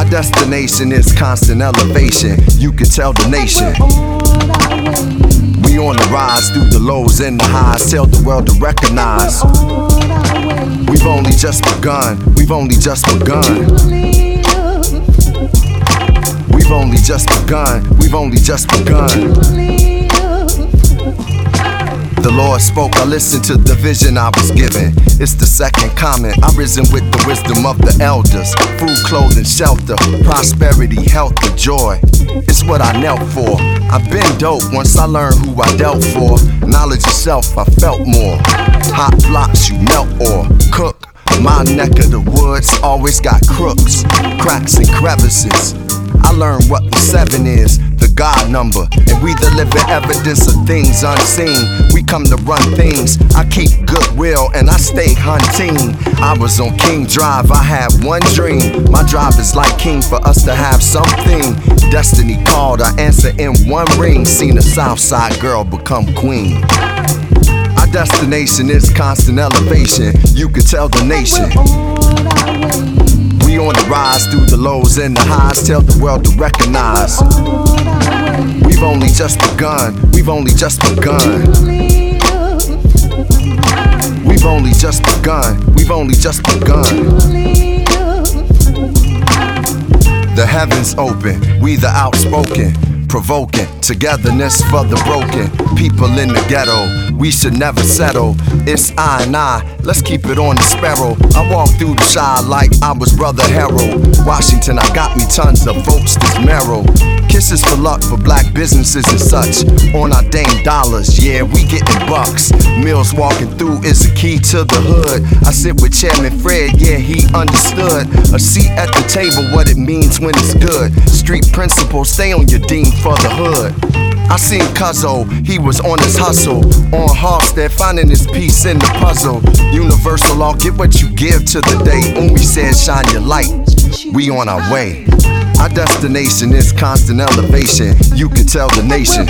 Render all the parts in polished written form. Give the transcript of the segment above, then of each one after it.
Our destination is constant elevation. You can tell the nation. We on the rise through the lows and the highs. Tell the world to recognize. We've only just begun. We've only just begun. We've only just begun. We've only just begun. The Lord spoke, I listened to the vision I was given. It's the second comment, I risen with the wisdom of the elders. Food, clothing, shelter, prosperity, health, and joy. It's what I knelt for. I've been dope once I learned who I dealt for. Knowledge of self, I felt more. Hot blocks, you melt or cook. My neck of the woods always got crooks, cracks and crevices. I learned what the 7 is, the God number, and we the living evidence of things unseen. We come to run things, I keep goodwill and I stay hunting. I was on King Drive, I had one dream. My drive is like king for us to have something. Destiny called, I answer in one ring. Seen a Southside girl become queen. Our destination is constant elevation. You can tell the nation. We on the rise through the lows and the highs. Tell the world to recognize. We've only just begun. We've only just begun. We've only just begun. We've only just begun. The heavens open. We the outspoken. Provoking togetherness for the broken. People in the ghetto, we should never settle. It's I and I, let's keep it on the sparrow. I walk through the shy like I was Brother Harold. Washington, I got me tons of votes this marrow. Kisses for luck for black businesses and such. On our dang dollars, yeah, we getting bucks. Mills walking through is the key to the hood. I sit with Chairman Fred, yeah, he understood. A seat at the table, what it means when it's good. Street principles, stay on your dean for the hood. I seen Cuzzo, he was on his hustle. On Halstead, finding his piece in the puzzle. Universal law, get what you give to the day. Umi said, shine your light, we on our way. Our destination is constant elevation. You can tell the nation.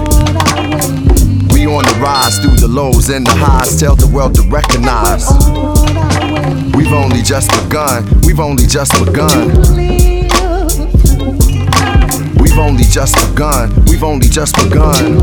We on the rise through the lows and the highs. Tell the world to recognize. We've only just begun. We've only just begun. We've only just begun. We've only just begun.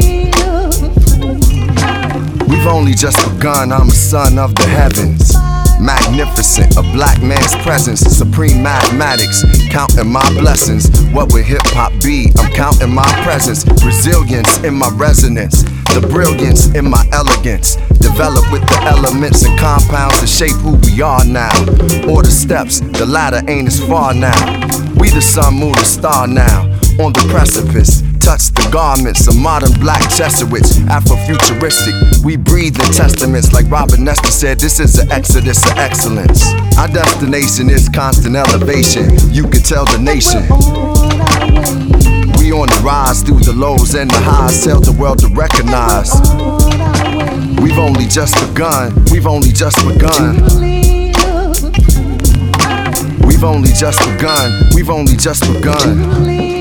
We've only just begun. I'm a son of the heavens. Magnificent, a black man's presence. Supreme mathematics, counting my blessings. What would hip-hop be? I'm counting my presence. Resilience in my resonance. The brilliance in my elegance. Develop with the elements and compounds to shape who we are now. Or the steps, the ladder ain't as far now. We the sun, moon, and star now. On the precipice, touch the garments of modern black Jesuits. Afrofuturistic, we breathe in testaments. Like Robert Nesta said, this is an exodus of excellence. Our destination is constant elevation. You can tell the nation. We on the rise through the lows and the highs. Tell the world to recognize. We've only just begun. We've only just begun. We've only just begun. We've only just begun.